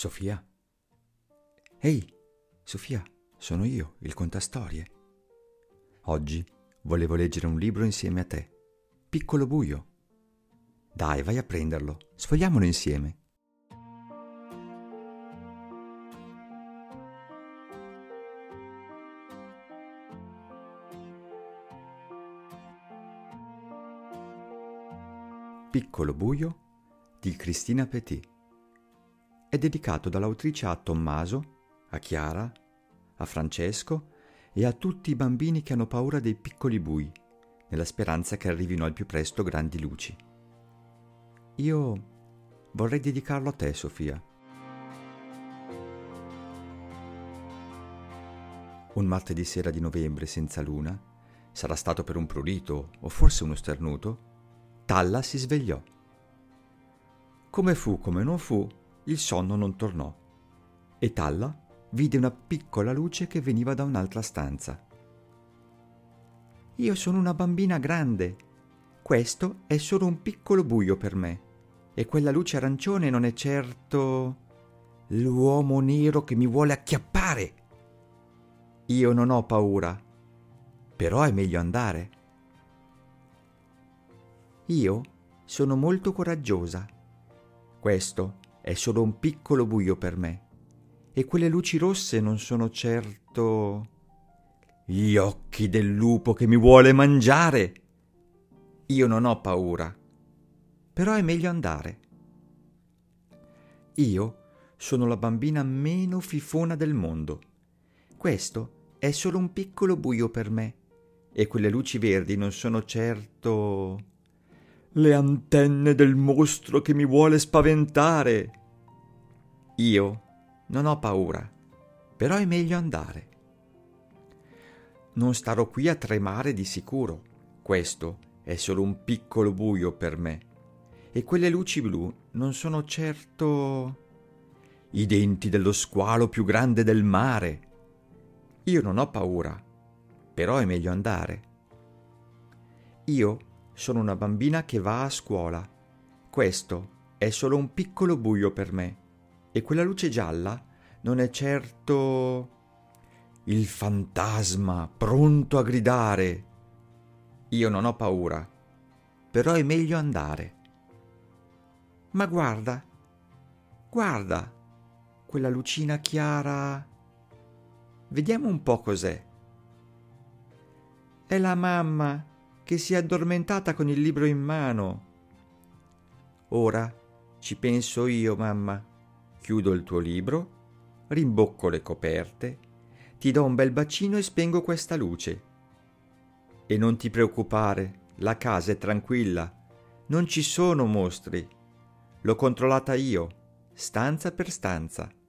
Sofia? Ehi, Sofia, sono io, il contastorie. Oggi volevo leggere un libro insieme a te. Piccolo buio. Dai, vai a prenderlo. Sfogliamolo insieme. Piccolo buio di Cristina Petit. È dedicato dall'autrice a Tommaso, a Chiara, a Francesco e a tutti i bambini che hanno paura dei piccoli bui, nella speranza che arrivino al più presto grandi luci. Io vorrei dedicarlo a te, Sofia. Un martedì sera di novembre senza luna, sarà stato per un prurito o forse uno starnuto, Talla si svegliò. Come fu, come non fu, il sonno non tornò e Talla vide una piccola luce che veniva da un'altra stanza. Io sono una bambina grande. Questo è solo un piccolo buio per me. E quella luce arancione non è certo l'uomo nero che mi vuole acchiappare. Io non ho paura, però è meglio andare. Io sono molto coraggiosa. Questo è solo un piccolo buio per me. E quelle luci rosse non sono certo gli occhi del lupo che mi vuole mangiare. Io non ho paura, però è meglio andare. Io sono la bambina meno fifona del mondo. Questo è solo un piccolo buio per me. E quelle luci verdi non sono certo le antenne del mostro che mi vuole spaventare. Io non ho paura, però è meglio andare. Non starò qui a tremare di sicuro. Questo è solo un piccolo buio per me. E quelle luci blu non sono certo i denti dello squalo più grande del mare. Io non ho paura, però è meglio andare. Io sono una bambina che va a scuola. Questo è solo un piccolo buio per me. E quella luce gialla non è certo il fantasma pronto a gridare. Io non ho paura, però è meglio andare. Ma guarda, guarda, quella lucina chiara. Vediamo un po' cos'è. È la mamma che si è addormentata con il libro in mano. Ora ci penso io, mamma. Chiudo il tuo libro, rimbocco le coperte, ti do un bel bacino e spengo questa luce. E non ti preoccupare, la casa è tranquilla, non ci sono mostri. L'ho controllata io, stanza per stanza.